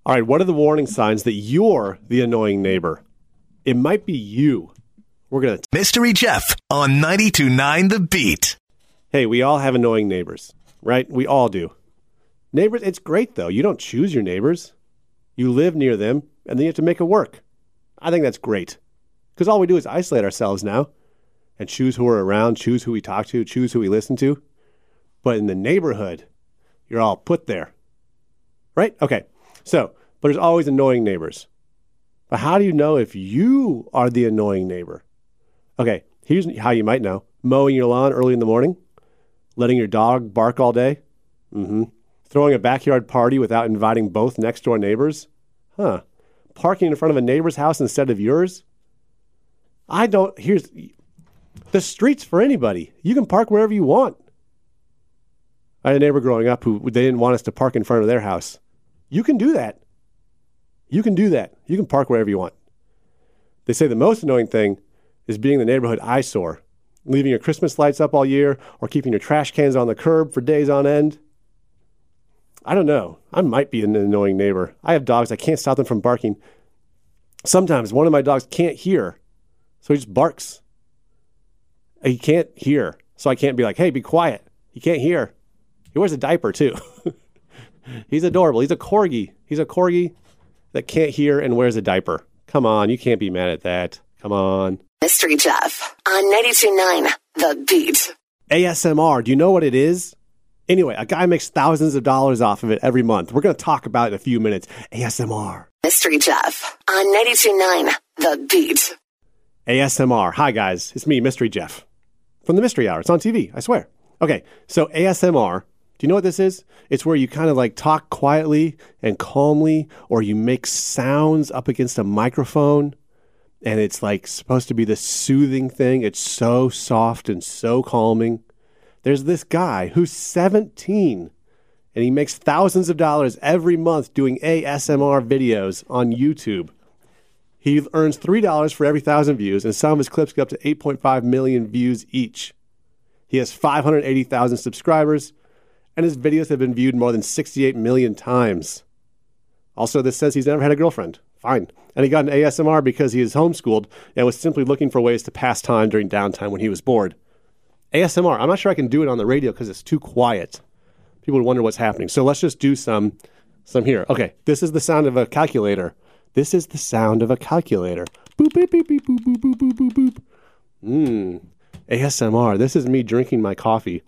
All right, what are the warning signs that you're the annoying neighbor? It might be you. We're going to... Mystery Jeff on 92.9 The Beat. Hey, we all have annoying neighbors, right? We all do. Neighbors, it's great, though. You don't choose your neighbors. You live near them, and then you have to make it work. I think that's great. Because all we do is isolate ourselves now and choose who we're around, choose who we talk to, choose who we listen to. But in the neighborhood, you're all put there. Right? Okay. So, but there's always annoying neighbors. But how do you know if you are the annoying neighbor? Okay, here's how you might know. Mowing your lawn early in the morning, letting your dog bark all day, throwing a backyard party without inviting both next door neighbors, parking in front of a neighbor's house instead of yours. Here's the street's for anybody. You can park wherever you want. I had a neighbor growing up who they didn't want us to park in front of their house. You can do that. You can do that. You can park wherever you want. They say the most annoying thing is being the neighborhood eyesore, leaving your Christmas lights up all year or keeping your trash cans on the curb for days on end. I don't know. I might be an annoying neighbor. I have dogs. I can't stop them from barking. Sometimes one of my dogs can't hear, so he just barks. He can't hear, so I can't be like, hey, be quiet. He can't hear. He wears a diaper, too. He's adorable. He's a corgi. He's a corgi that can't hear and wears a diaper. Come on, you can't be mad at that. Come on. Mystery Jeff on 92.9 The Beat. ASMR, do you know what it is? Anyway, a guy makes thousands of dollars off of it every month. We're going to talk about it in a few minutes. ASMR. Mystery Jeff on 92.9 The Beat. ASMR. Hi, guys. It's me, Mystery Jeff. From the Mystery Hour. It's on TV, I swear. Okay, so ASMR... Do you know what this is? It's where you kind of like talk quietly and calmly, or you make sounds up against a microphone, and it's like supposed to be this soothing thing. It's so soft and so calming. There's this guy who's 17, and he makes thousands of dollars every month doing ASMR videos on YouTube. He earns $3 for every 1,000 views, and some of his clips get up to 8.5 million views each. He has 580,000 subscribers, and his videos have been viewed more than 68 million times. Also, this says he's never had a girlfriend. Fine. And he got an ASMR because he is homeschooled and was simply looking for ways to pass time during downtime when he was bored. ASMR, I'm not sure I can do it on the radio because it's too quiet. People would wonder what's happening. So let's just do some here. Okay, this is the sound of a calculator. This is the sound of a calculator. Boop, beep, beep, beep, boop, boop, boop, boop, boop, boop. ASMR. This is me drinking my coffee.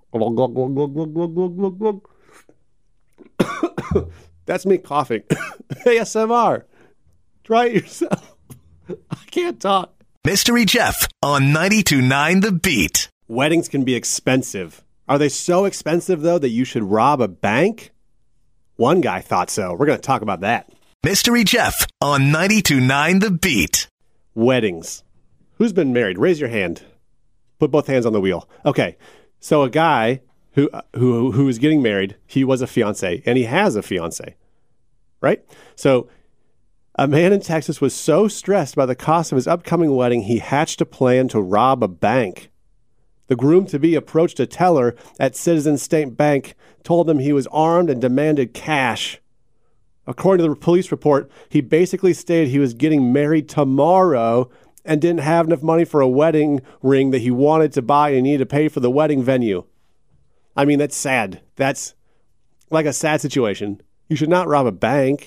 That's me coughing. ASMR. Try it yourself. I can't talk. Mystery Jeff on 92.9 The Beat. Weddings can be expensive. Are they so expensive, though, that you should rob a bank? One guy thought so. We're going to talk about that. Mystery Jeff on 92.9 The Beat. Weddings. Who's been married? Raise your hand. Put both hands on the wheel. Okay, so a guy who is getting married, he was a fiancé, and he has a fiancé, right? So a man in Texas was so stressed by the cost of his upcoming wedding, he hatched a plan to rob a bank. The groom-to-be approached a teller at Citizens State Bank, told them he was armed, and demanded cash. According to the police report, he basically stated he was getting married tomorrow and didn't have enough money for a wedding ring that he wanted to buy and needed to pay for the wedding venue. I mean, that's sad. That's like a sad situation. You should not rob a bank.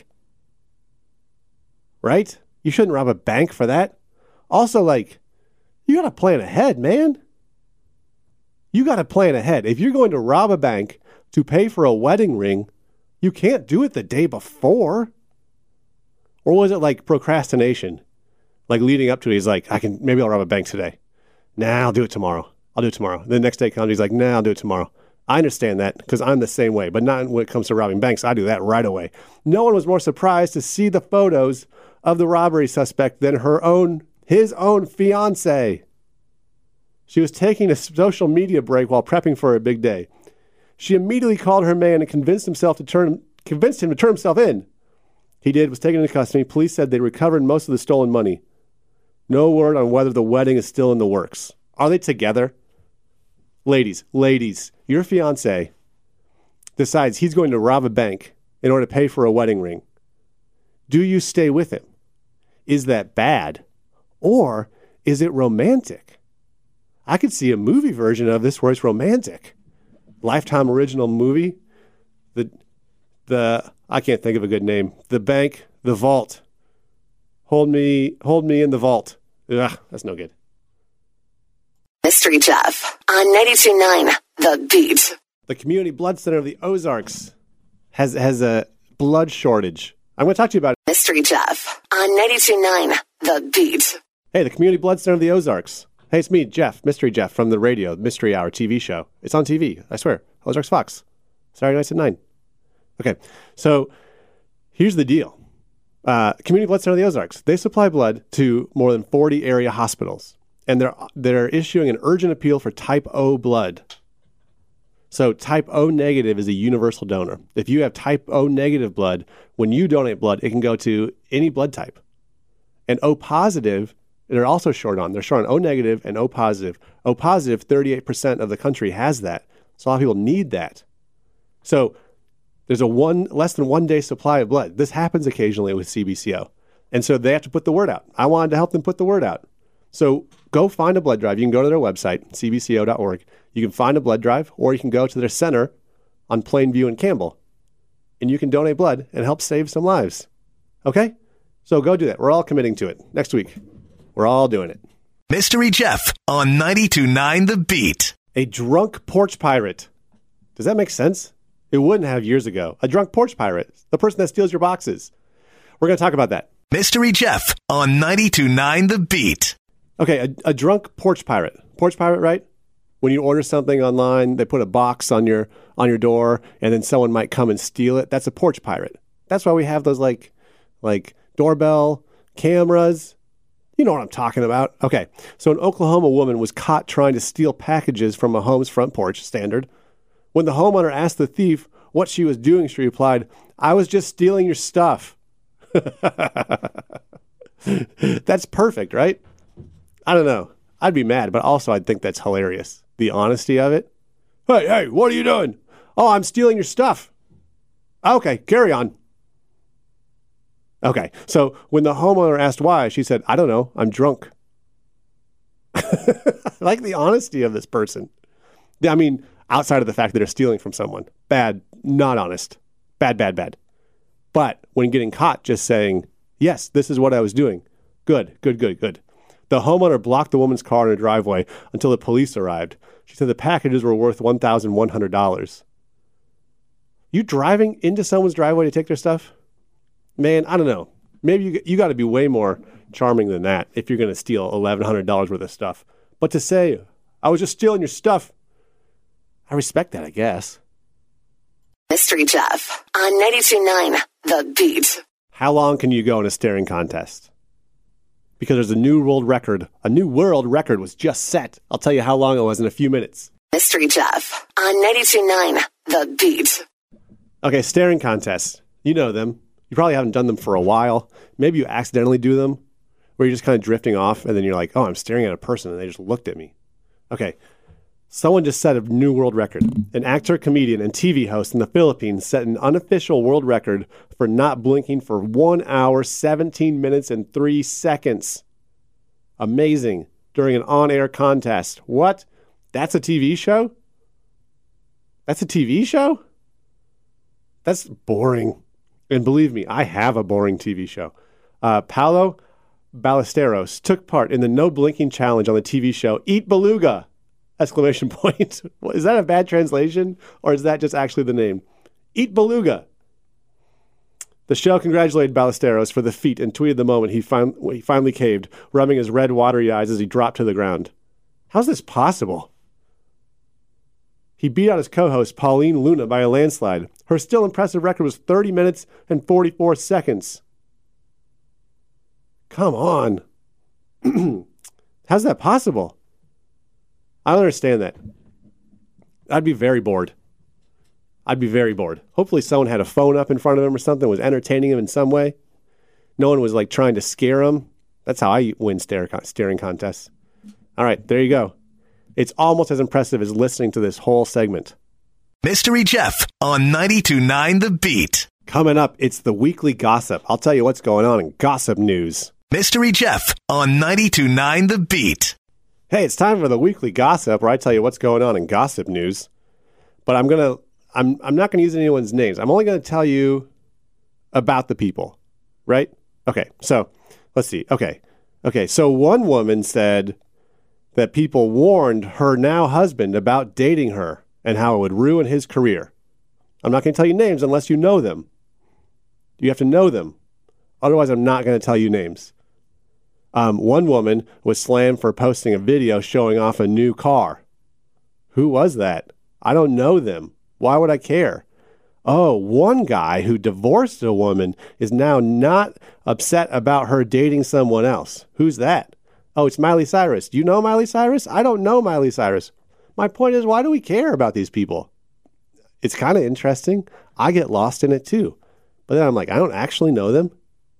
Right? You shouldn't rob a bank for that. Also, like, you got to plan ahead, man. You got to plan ahead. If you're going to rob a bank to pay for a wedding ring, you can't do it the day before. Or was it like procrastination? Like leading up to it, he's like, maybe I'll rob a bank today. Nah, I'll do it tomorrow. The next day comes, he's like, nah, I'll do it tomorrow. I understand that because I'm the same way, but not when it comes to robbing banks. I do that right away. No one was more surprised to see the photos of the robbery suspect than his own fiance. She was taking a social media break while prepping for a big day. She immediately called her man and convinced him to turn himself in. He was taken into custody. Police said they recovered most of the stolen money. No word on whether the wedding is still in the works. Are they together? Ladies, your fiancé decides he's going to rob a bank in order to pay for a wedding ring. Do you stay with him? Is that bad? Or is it romantic? I could see a movie version of this where it's romantic. Lifetime original movie. The I can't think of a good name. The Bank, The Vault. Hold me in the vault. Ugh, that's no good. Mystery Jeff on 92.9 The Beat. The Community Blood Center of the Ozarks has a blood shortage. I'm going to talk to you about it. Mystery Jeff on 92.9 The Beat. Hey, the Community Blood Center of the Ozarks. Hey, it's me, Jeff, Mystery Jeff from the radio, Mystery Hour TV show. It's on TV, I swear. Ozarks Fox. Saturday nights at 9. Okay, so here's the deal. Community Blood Center of the Ozarks. They supply blood to more than 40 area hospitals, and they're issuing an urgent appeal for type O blood. So type O negative is a universal donor. If you have type O negative blood, when you donate blood, it can go to any blood type. And O positive, they're also short on. They're short on O negative and O positive. O positive, 38% of the country has that. So a lot of people need that. So there's less than 1 day supply of blood. This happens occasionally with CBCO. And so they have to put the word out. I wanted to help them put the word out. So go find a blood drive. You can go to their website, cbco.org. You can find a blood drive, or you can go to their center on Plainview and Campbell. And you can donate blood and help save some lives. Okay? So go do that. We're all committing to it. Next week, we're all doing it. Mystery Jeff on 92.9 The Beat. A drunk porch pirate. Does that make sense? It wouldn't have years ago. A drunk porch pirate. The person that steals your boxes. We're going to talk about that. Mystery Jeff on 92.9 The Beat. Okay, a drunk porch pirate. Porch pirate, right? When you order something online, they put a box on your door, and then someone might come and steal it. That's a porch pirate. That's why we have those like doorbell cameras. You know what I'm talking about. Okay, so an Oklahoma woman was caught trying to steal packages from a home's front porch, standard. When the homeowner asked the thief what she was doing, she replied, "I was just stealing your stuff." That's perfect, right? I don't know. I'd be mad, but also I'd think that's hilarious. The honesty of it. Hey, what are you doing? Oh, I'm stealing your stuff. Okay, carry on. Okay, so when the homeowner asked why, she said, "I don't know, I'm drunk." I like the honesty of this person. I mean, outside of the fact that they're stealing from someone. Bad, not honest. Bad. But when getting caught, just saying, "Yes, this is what I was doing." Good. The homeowner blocked the woman's car in her driveway until the police arrived. She said the packages were worth $1,100. You driving into someone's driveway to take their stuff? Man, I don't know. Maybe you got to be way more charming than that if you're going to steal $1,100 worth of stuff. But to say, "I was just stealing your stuff," I respect that, I guess. Mystery Jeff on 92.9 The Beat. How long can you go in a staring contest? Because there's a new world record. A new world record was just set. I'll tell you how long it was in a few minutes. Mystery Jeff on 92.9 The Beat. Okay, staring contests. You know them. You probably haven't done them for a while. Maybe you accidentally do them, where you're just kind of drifting off, and then you're like, "Oh, I'm staring at a person," and they just looked at me. Okay, someone just set a new world record. An actor, comedian, and TV host in the Philippines set an unofficial world record for not blinking for 1 hour, 17 minutes, and 3 seconds. Amazing. During an on-air contest. What? That's a TV show? That's a TV show? That's boring. And believe me, I have a boring TV show. Paulo Ballesteros took part in the no blinking challenge on the TV show Eat Beluga! ! Is that a bad translation? Or is that just actually the name? Eat Beluga! The show congratulated Ballesteros for the feat and tweeted the moment he finally caved, rubbing his red, watery eyes as he dropped to the ground. How's this possible? He beat out his co-host, Pauline Luna, by a landslide. Her still impressive record was 30 minutes and 44 seconds. Come on. How's that possible? I don't understand that. I'd be very bored. Hopefully someone had a phone up in front of him or something, was entertaining him in some way. No one was like trying to scare him. That's how I win staring contests. All right, there you go. It's almost as impressive as listening to this whole segment. Mystery Jeff on 92.9 The Beat. Coming up, it's the weekly gossip. I'll tell you what's going on in gossip news. Mystery Jeff on 92.9 The Beat. Hey, it's time for the weekly gossip where I tell you what's going on in gossip news. But I'm not gonna use anyone's names. I'm only gonna tell you about the people, right? Okay, so let's see. Okay, so one woman said that people warned her now husband about dating her and how it would ruin his career. I'm not gonna tell you names unless you know them. You have to know them. Otherwise, I'm not going to tell you names. One woman was slammed for posting a video showing off a new car. Who was that? I don't know them. Why would I care? Oh, one guy who divorced a woman is now not upset about her dating someone else. Who's that? Oh, it's Miley Cyrus. Do you know Miley Cyrus? I don't know Miley Cyrus. My point is, why do we care about these people? It's kind of interesting. I get lost in it too. But then I'm like, I don't actually know them.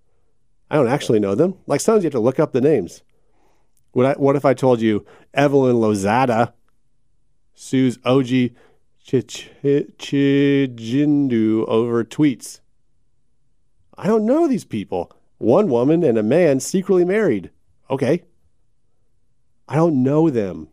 Like sometimes you have to look up the names. What if I told you Evelyn Lozada sues OG Chijindu over tweets? I don't know these people. One woman and a man secretly married. Okay. I don't know them.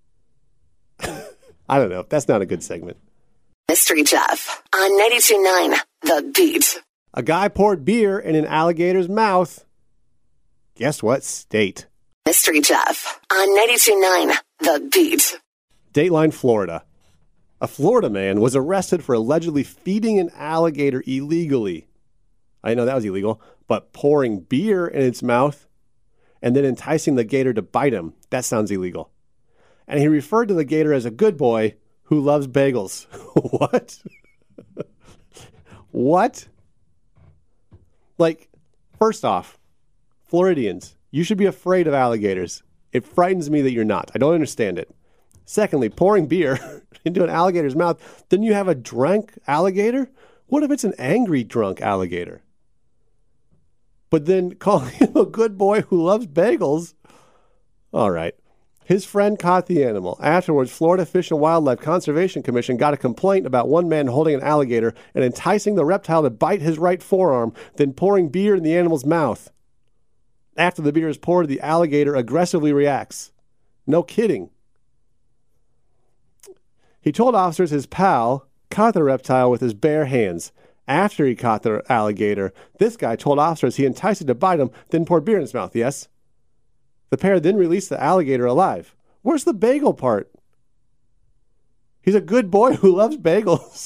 I don't know. That's not a good segment. Mystery Jeff on 92.9 The Beat. A guy poured beer in an alligator's mouth. Guess what state? Mystery Jeff on 92.9 The Beat. Dateline, Florida. A Florida man was arrested for allegedly feeding an alligator illegally. I didn't know that was illegal, but pouring beer in its mouth and then enticing the gator to bite him, that sounds illegal. And he referred to the gator as a good boy who loves bagels. What? What? Like, first off, Floridians, you should be afraid of alligators. It frightens me that you're not. I don't understand it. Secondly, pouring beer into an alligator's mouth, didn't you have a drunk alligator? What if it's an angry drunk alligator? But then calling him a good boy who loves bagels? All right. His friend caught the animal. Afterwards, Florida Fish and Wildlife Conservation Commission got a complaint about one man holding an alligator and enticing the reptile to bite his right forearm, then pouring beer in the animal's mouth. After the beer is poured, the alligator aggressively reacts. No kidding. He told officers his pal caught the reptile with his bare hands. After he caught the alligator, this guy told officers he enticed it to bite him, then poured beer in his mouth, yes? The pair then released the alligator alive. Where's the bagel part? He's a good boy who loves bagels.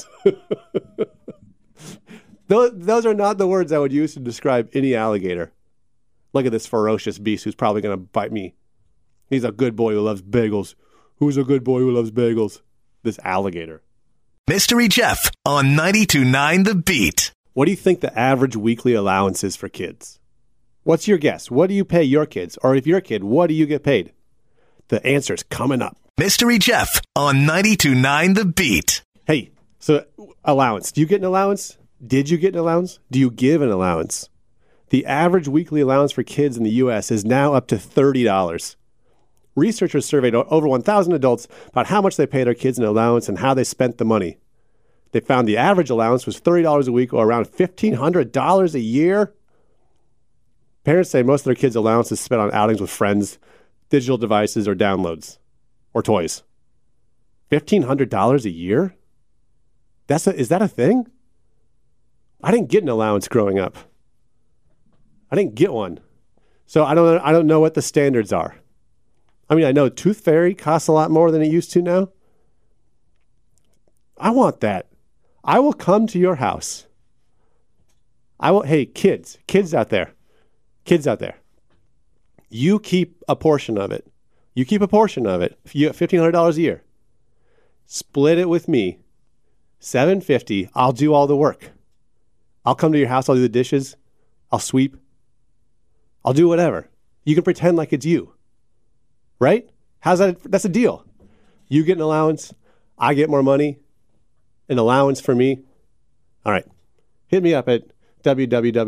Those are not the words I would use to describe any alligator. Look at this ferocious beast who's probably going to bite me. He's a good boy who loves bagels. Who's a good boy who loves bagels? This alligator. Mystery Jeff on 92.9 The Beat. What do you think the average weekly allowance is for kids? What's your guess? What do you pay your kids? Or if you're a kid, what do you get paid? The answer's coming up. Mystery Jeff on 92.9 The Beat. Hey, so allowance. Do you get an allowance? Did you get an allowance? Do you give an allowance? The average weekly allowance for kids in the U.S. is now up to $30. Researchers surveyed over 1,000 adults about how much they paid their kids in allowance and how they spent the money. They found the average allowance was $30 a week or around $1,500 a year. Parents say most of their kids' allowance is spent on outings with friends, digital devices, or downloads, or toys. $1,500 a year? Is that a thing? I didn't get an allowance growing up. I didn't get one. So I don't know what the standards are. I mean, I know Tooth Fairy costs a lot more than it used to now. I want that. I will come to your house. Hey, kids out there. You keep a portion of it. If you get $1,500 a year. Split it with me. $750. I'll do all the work. I'll come to your house. I'll do the dishes. I'll sweep. I'll do whatever. You can pretend like it's you. Right? How's that? That's a deal. You get an allowance. I get more money. An allowance for me. All right. Hit me up at www.